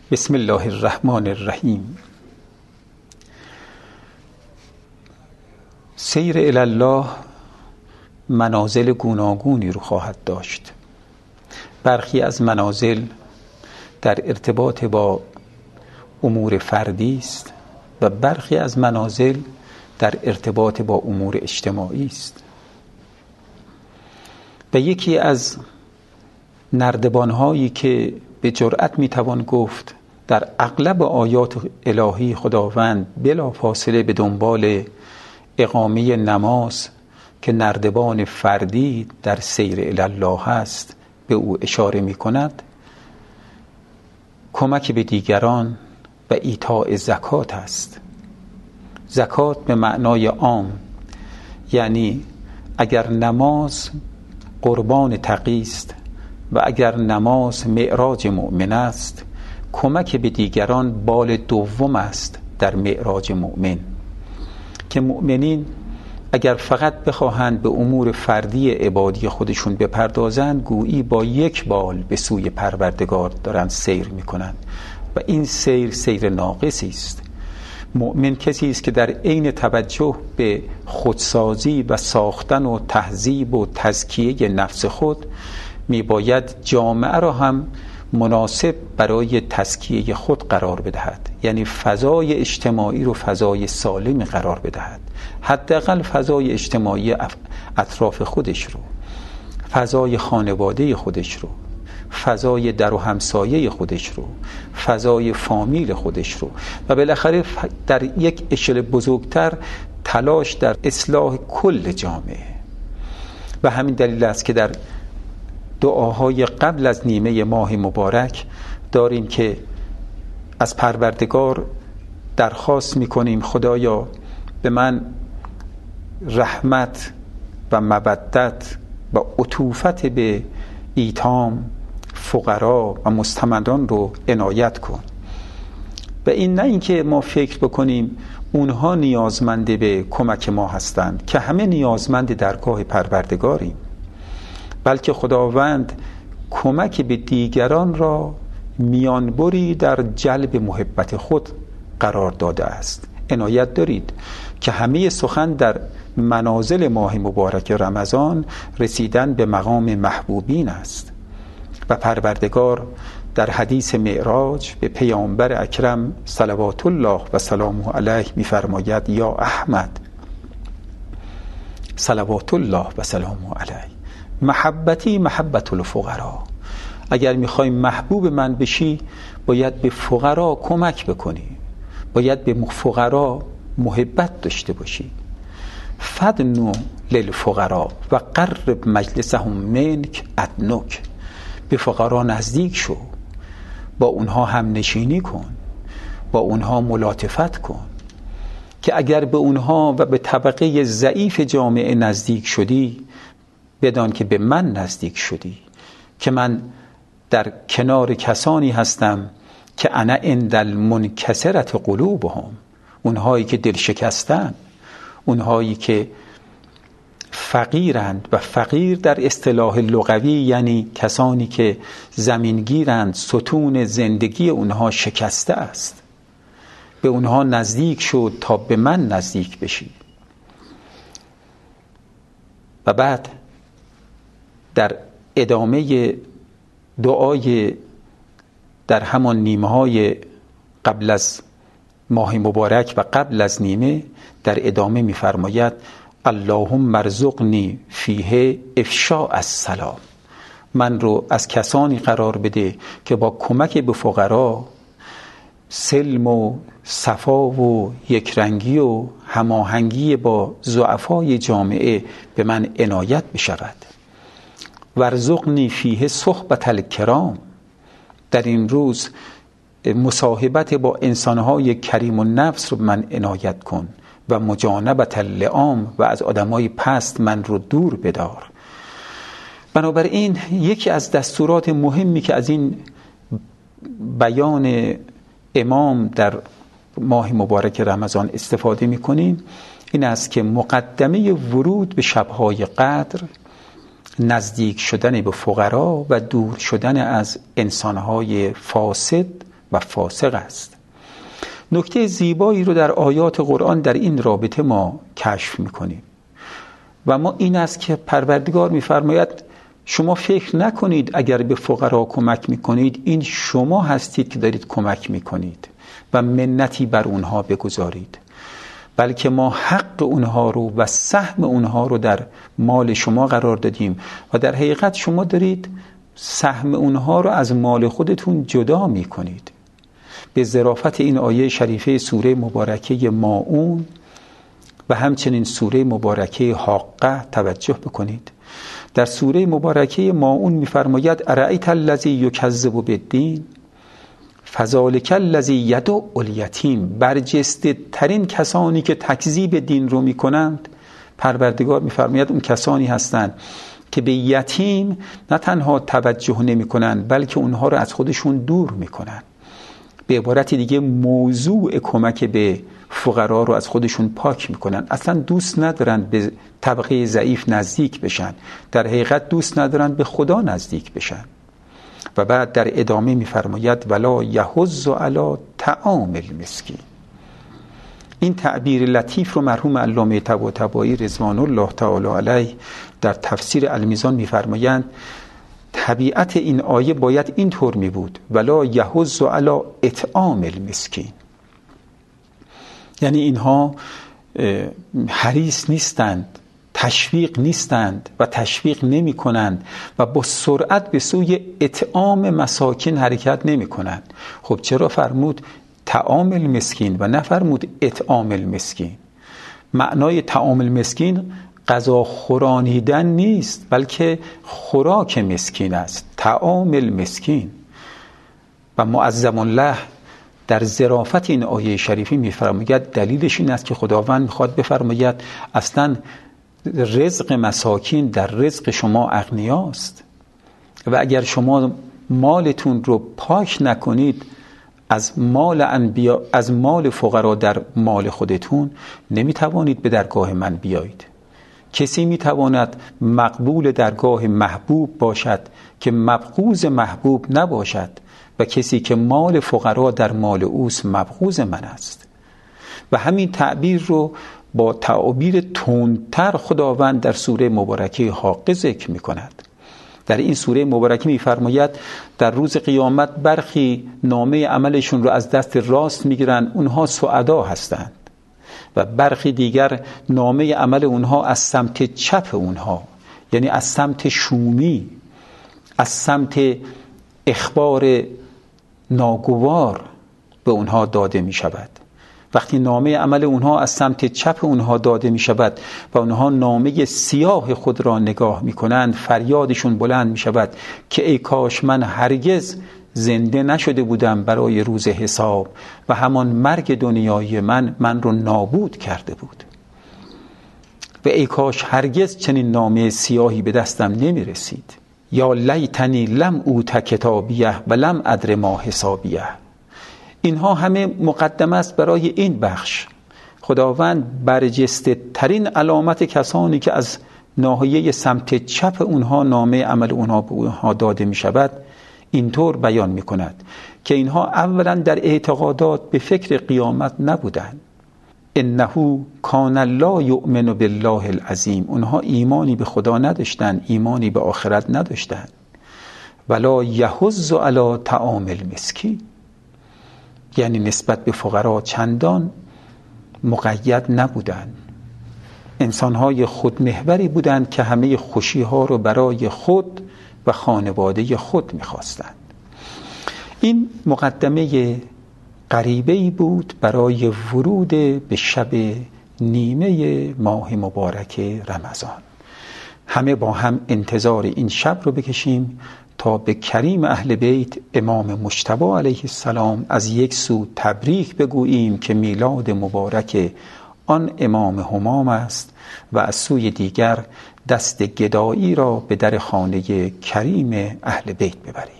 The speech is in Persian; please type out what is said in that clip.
بسم الله الرحمن الرحیم. سیر الی الله منازل گوناگونی رو خواهد داشت. برخی از منازل در ارتباط با امور فردی است و برخی از منازل در ارتباط با امور اجتماعی است. و یکی از نردبان‌هایی که به جرأت میتوان گفت در اغلب آیات الهی خداوند بلا فاصله به دنبال اقامه نماز که نردبان فردی در سیر الی الله است به او اشاره می کند، کمک به دیگران و ایتاء زکات است. زکات به معنای عام، یعنی اگر نماز قربان تقی است و اگر نماز معراج مؤمن است، کمک به دیگران بال دوم است در معراج مؤمن، که مؤمنین اگر فقط بخواهند به امور فردی عبادی خودشون بپردازند، گویی با یک بال به سوی پروردگار دارند سیر میکنند و این سیر ناقصی است. مؤمن کسی است که در عین توجه به خودسازی و ساختن و تهذیب و تزکیه نفس خود میباید جامعه را هم مناسب برای تزکیه خود قرار بدهد، یعنی فضای اجتماعی رو فضای سالمی قرار بدهد، حداقل فضای اجتماعی اطراف خودش رو، فضای خانواده خودش رو، فضای در و همسایه خودش رو، فضای فامیل خودش رو، و بالاخره در یک اشل بزرگتر تلاش در اصلاح کل جامعه. و همین دلیل است که در دعاهای قبل از نیمه ماه مبارک داریم که از پروردگار درخواست میکنیم خدایا به من رحمت و مودت و عطوفت به ایتام، فقرا و مستمندان رو عنایت کن. و این نه اینکه ما فکر بکنیم اونها نیازمند به کمک ما هستند، که همه نیازمند درگاه پروردگاریم، بلکه خداوند کمک به دیگران را میانبری در جلب محبت خود قرار داده است. عنایت دارید که همه سخن در منازل ماه مبارک رمضان رسیدن به مقام محبوبین است و پروردگار در حدیث معراج به پیامبر اکرم صلوات الله و سلامه علیه می‌فرماید یا احمد صلوات الله و سلامه علیه محبتی محبت الفقرا. اگر میخوای محبوب من بشی باید به فقرا کمک بکنی، باید به فقرا محبت داشته باشی. فدنو للفقرا و قرب مجلسهم منک ادنک. به فقرا نزدیک شو، با اونها هم نشینی کن، با اونها ملاطفت کن، که اگر به اونها و به طبقه ضعیف جامعه نزدیک شدی، بدان که به من نزدیک شدی، که من در کنار کسانی هستم که انا عند المنکسرة قلوبهم، اونهایی که دل شکستن، اونهایی که فقیرند. و فقیر در اصطلاح لغوی یعنی کسانی که زمینگیرند، ستون زندگی اونها شکسته است. به اونها نزدیک شد تا به من نزدیک بشی. و بعد در ادامه دعای در همان نیمه های قبل از ماه مبارک و قبل از نیمه در ادامه می‌فرماید اللهم ارزقنی فیه افشاء السلام. من رو از کسانی قرار بده که با کمک به فقرا سلم و صفا و یکرنگی و هماهنگی با ضعفای جامعه به من عنایت بشود. ورزقنی فیه صحبت الکرام. در این روز مصاحبت با انسانهای کریم النفس رو من عنایت کن و مجانبت اللئام، و از آدمای پست من رو دور بدار. بنابراین یکی از دستورات مهمی که از این بیان امام در ماه مبارک رمضان استفاده می‌کنیم این است که مقدمه ورود به شب‌های قدر نزدیک شدن به فقرا و دور شدن از انسانهای فاسد و فاسق است. نکته زیبایی رو در آیات قرآن در این رابطه ما کشف میکنیم و ما این است که پروردگار میفرماید شما فکر نکنید اگر به فقرا کمک میکنید این شما هستید که دارید کمک میکنید و منتی بر اونها بگذارید، بلکه ما حق اونها رو و سهم اونها رو در مال شما قرار دادیم و در حقیقت شما دارید سهم اونها رو از مال خودتون جدا میکنید. به ظرافت این آیه شریفه سوره مبارکه ماعون و همچنین سوره مبارکه حاقه توجه بکنید. در سوره مبارکه ماعون می‌فرماید ارأیت الذی یکذب بالدین فذلک الذی یدع الیتیم. برجسته ترین کسانی که تکذیب دین رو میکنند، پروردگار می‌فرماید اون کسانی هستند که به یتیم نه تنها توجه نمی‌کنند بلکه اونها رو از خودشون دور میکنند. به عبارت دیگه موضوع کمک به فقرا رو از خودشون پاک میکنن. اصلا دوست ندارن به طبقه ضعیف نزدیک بشن، در حقیقت دوست ندارن به خدا نزدیک بشن. و بعد در ادامه میفرماید ولا یحض علی طعام المسکین. این تعبیر لطیف رو مرحوم علامه طباطبایی رضوان الله تعالی علیه در تفسیر المیزان میفرمایند طبیعت این آیه باید اینطور می بود ولا یحض علی اطعام المسکین، یعنی اینها حریص نیستند، تشویق نیستند و تشویق نمی کنند و با سرعت به سوی اطعام مساکین حرکت نمی کنند. خب چرا فرمود طعام المسکین و نفرمود اطعام المسکین؟ معنای طعام المسکین غذا خورانیدن نیست بلکه خوراک مسکین است، طعام المسکین. و معظم الله در ظرافت این آیه شریفی میفرماید دلیلش این است که خداوند میخواد بفرماید اصلا رزق مساکین در رزق شما اغنیاست و اگر شما مالتون رو پاک نکنید از مال انبیا، از مال فقرا در مال خودتون، نمیتوانید به درگاه من بیایید. کسی میتواند مقبول درگاه محبوب باشد که مبغوض محبوب نباشد و کسی که مال فقرا در مال اوست مبغوض من است. و همین تعبیر رو با تعبیر تندتر خداوند در سوره مبارکه حاقه ذکر میکند. در این سوره مبارکه میفرماید در روز قیامت برخی نامه عملشون رو از دست راست میگیرن، اونها سعدا هستند، و برخی دیگر نامه عمل اونها از سمت چپ اونها، یعنی از سمت شومی، از سمت اخبار ناگوار به اونها داده می شود. وقتی نامه عمل اونها از سمت چپ اونها داده می شود و اونها نامه سیاه خود را نگاه می کنند، فریادشون بلند می شود که ای کاش من هرگز زنده نشده بودم برای روز حساب و همان مرگ دنیایی من رو نابود کرده بود و ای کاش هرگز چنین نامه سیاهی به دستم نمی رسید. یا لیتنی لم اوت کتابیه و لم ادر ما حسابیه. اینها همه مقدمه است برای این بخش. خداوند برجسته ترین علامت کسانی که از ناحیه سمت چپ اونها نامه عمل اونها به اونها داده می شود اینطور بیان می کند که اینها اولا در اعتقادات به فکر قیامت نبودند. انه کان لا یؤمن بالله العظیم. اونها ایمانی به خدا نداشتند، ایمانی به آخرت نداشتند. ولا یحض علی طعام المسکین، یعنی نسبت به فقرا چندان مقید نبودند. انسانهای خودمحوری بودند که همه خوشیها رو برای خود و خانواده خود می‌خواستند. این مقدمه غریبه‌ای بود برای ورود به شب نیمه ماه مبارک رمضان. همه با هم انتظار این شب رو بکشیم تا به کریم اهل بیت امام مجتبی علیه السلام از یک سو تبریک بگوییم که میلاد مبارک آن امام همام است و از سوی دیگر دست گدایی را به در خانه کریم اهل بیت ببریم.